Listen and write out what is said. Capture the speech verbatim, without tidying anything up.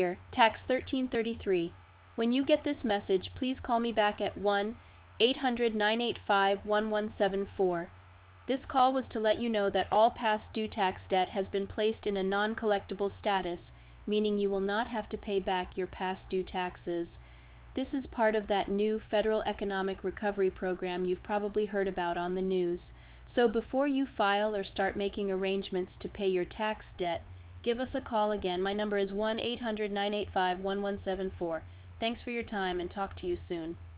Tax thirteen thirty-three. When you get this message, please call me back at one eight hundred nine eight five one one seven four. This call was to let you know that all past due tax debt has been placed in a non-collectible status, meaning you will not have to pay back your past due taxes. This is part of that new federal economic recovery program you've probably heard about on the news. So before you file or start making arrangements to pay your tax debt, give us a call again. My number is one eight hundred nine eight five one one seven four. Thanks for your time and talk to you soon.